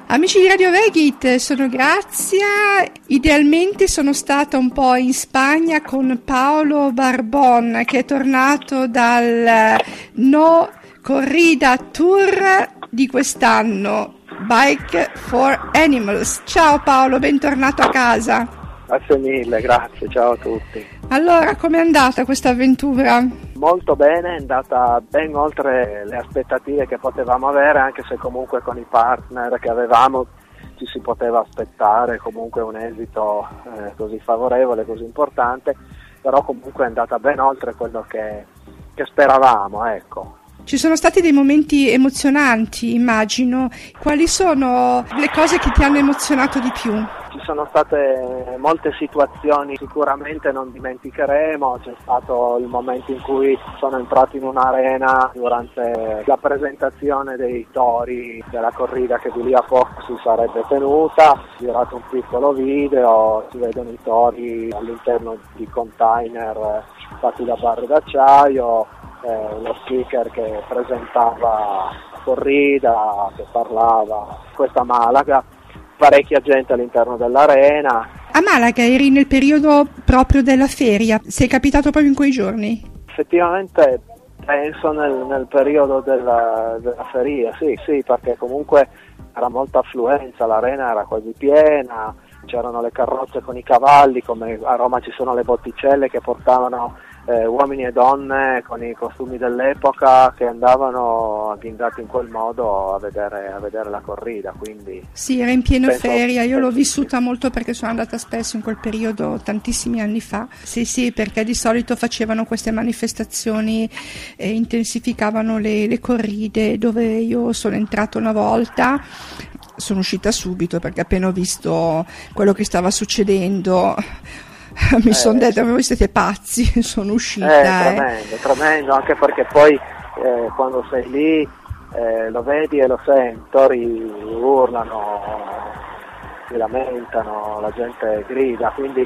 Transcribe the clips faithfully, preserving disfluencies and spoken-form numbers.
Amici di Radio Vegit, sono Grazia. Idealmente sono stata un po' in Spagna con Paolo Barbon, che è tornato dal No Corrida Tour di quest'anno, Bike for Animals. Ciao Paolo, bentornato a casa. Grazie mille, grazie, ciao a tutti. Allora, com'è andata questa avventura? Molto bene, è andata ben oltre le aspettative che potevamo avere, anche se comunque con i partner che avevamo ci si poteva aspettare comunque un esito eh, così favorevole, così importante, però comunque è andata ben oltre quello che, che speravamo, ecco. Ci sono stati dei momenti emozionanti, immagino. Quali sono le cose che ti hanno emozionato di più? Ci sono state molte situazioni sicuramente non dimenticheremo. C'è stato il momento in cui sono entrato in un'arena durante la presentazione dei tori della corrida che di lì a poco si sarebbe tenuta. Ho girato un piccolo video, si vedono i tori all'interno di container fatti da barre d'acciaio. Eh, uno speaker che presentava la corrida, che parlava questa Malaga, parecchia gente all'interno dell'arena. A Malaga eri nel periodo proprio della feria, sei capitato proprio in quei giorni? Effettivamente penso nel, nel periodo della, della feria, sì, sì, perché comunque era molta affluenza, l'arena era quasi piena, c'erano le carrozze con i cavalli, come a Roma ci sono le botticelle che portavano Eh, uomini e donne con i costumi dell'epoca che andavano agghindati in quel modo a vedere, a vedere la corrida, quindi sì, era in piena penso, feria, io l'ho penso, vissuta molto perché sono andata spesso in quel periodo tantissimi anni fa. Sì, sì, perché di solito facevano queste manifestazioni e intensificavano le, le corride, dove io sono entrata una volta. Sono uscita subito perché appena ho visto quello che stava succedendo mi eh, sono detto, voi siete pazzi, sono uscita. È tremendo, eh. tremendo, anche perché poi eh, quando sei lì eh, lo vedi e lo senti, i tori urlano, si lamentano, la gente grida, quindi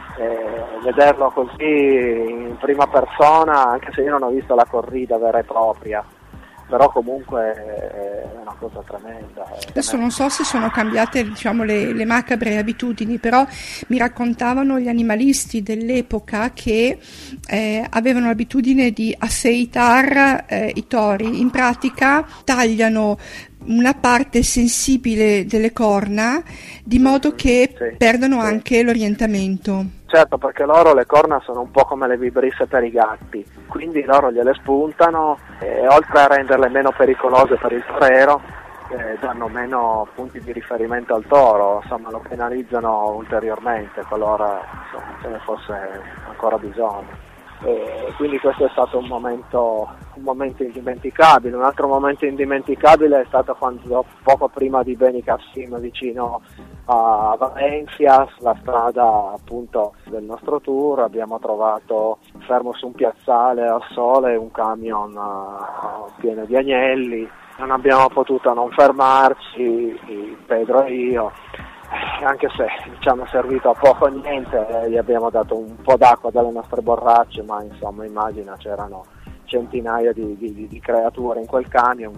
eh, vederlo così in prima persona, anche se io non ho visto la corrida vera e propria, però comunque è una cosa tremenda. Adesso non so se sono cambiate, diciamo, le, le macabre abitudini, però mi raccontavano gli animalisti dell'epoca che eh, avevano l'abitudine di affeitar eh, i tori. In pratica tagliano una parte sensibile delle corna di modo che sì, perdano sì. anche l'orientamento. Certo, perché loro le corna sono un po' come le vibrisse per i gatti, quindi loro gliele spuntano e oltre a renderle meno pericolose per il torero, eh, danno meno punti di riferimento al toro, insomma lo penalizzano ulteriormente qualora insomma, ce ne fosse ancora bisogno. E quindi questo è stato un momento, un momento indimenticabile. Un altro momento indimenticabile è stato quando poco prima di Beni Cassim, vicino a Valencia, sulla strada appunto del nostro tour, abbiamo trovato fermo su un piazzale al sole un camion uh, pieno di agnelli. Non abbiamo potuto non fermarci, Pedro e io, anche se ci hanno servito a poco o niente, eh, gli abbiamo dato un po' d'acqua dalle nostre borracce, ma insomma immagina c'erano centinaia di, di, di creature in quel camion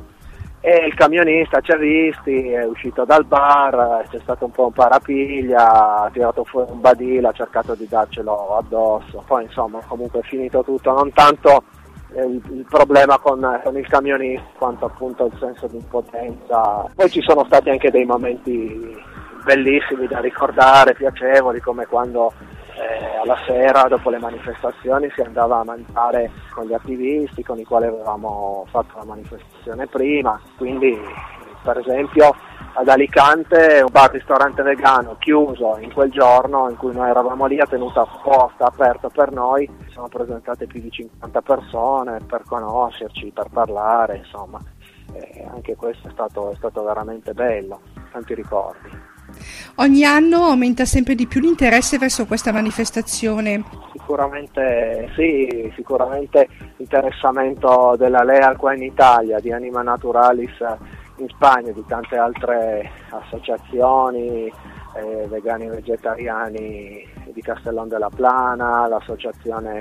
e il camionista ci ha visti, è uscito dal bar, c'è stato un po' un parapiglia, ha tirato fuori un badile, ha cercato di darcelo addosso, poi insomma comunque è finito tutto, non tanto il, il problema con, con il camionista quanto appunto il senso di impotenza. Poi ci sono stati anche dei momenti bellissimi da ricordare, piacevoli, come quando eh, alla sera dopo le manifestazioni si andava a mangiare con gli attivisti con i quali avevamo fatto la manifestazione prima, quindi per esempio ad Alicante un bar-ristorante vegano chiuso in quel giorno in cui noi eravamo lì, a tenuta apposta, aperto per noi, si sono presentate più di cinquanta persone per conoscerci, per parlare, insomma eh, anche questo è stato, è stato veramente bello, tanti ricordi. Ogni anno aumenta sempre di più l'interesse verso questa manifestazione. Sicuramente sì, sicuramente l'interessamento della Leal qua in Italia, di Anima Naturalis in Spagna, di tante altre associazioni eh, vegani e vegetariani di Castellón de la Plana, l'associazione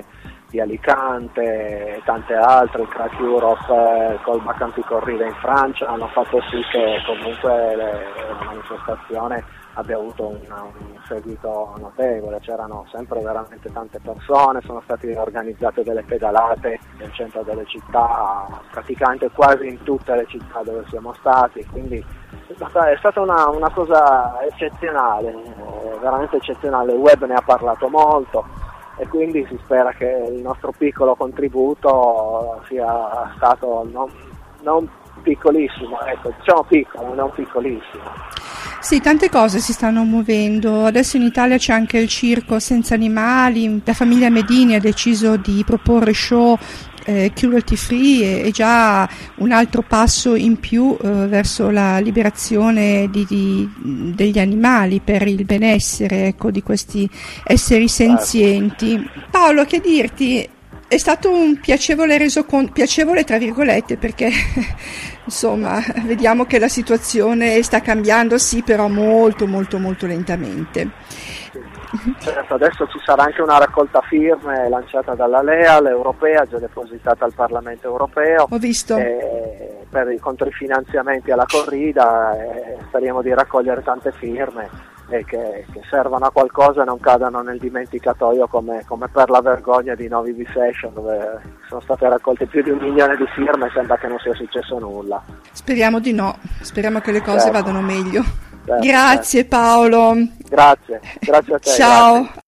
di Alicante e tante altre, il Crack Europe, eh, col Bacchanti Corrida in Francia, hanno fatto sì che comunque le, la manifestazione abbia avuto un, un seguito notevole, c'erano sempre veramente tante persone, sono state organizzate delle pedalate nel centro delle città, praticamente quasi in tutte le città dove siamo stati, quindi è stata, è stata una, una cosa eccezionale, eh, veramente eccezionale, il web ne ha parlato molto e quindi si spera che il nostro piccolo contributo sia stato non, non piccolissimo, ecco, diciamo piccolo, non piccolissimo. Sì, tante cose si stanno muovendo. Adesso in Italia c'è anche il circo senza animali. La famiglia Medini ha deciso di proporre show eh, cruelty free, è già un altro passo in più eh, verso la liberazione di, di, degli animali per il benessere, ecco, di questi esseri senzienti. Paolo, che dirti? È stato un piacevole resoconto, piacevole tra virgolette, perché insomma vediamo che la situazione sta cambiando, sì, però molto molto molto lentamente. Certo, adesso ci sarà anche una raccolta firme lanciata dalla Leal europea, già depositata al Parlamento europeo. Ho visto. Eh, per, contro i finanziamenti alla corrida, eh, speriamo di raccogliere tante firme e che, che servano a qualcosa e non cadano nel dimenticatoio come, come per la vergogna di Novi Session, dove sono state raccolte più di un milione di firme e sembra che non sia successo nulla. Speriamo di no, speriamo che le cose certo. vadano meglio. Certo, grazie certo. Paolo. Grazie, grazie a te. Ciao. Grazie.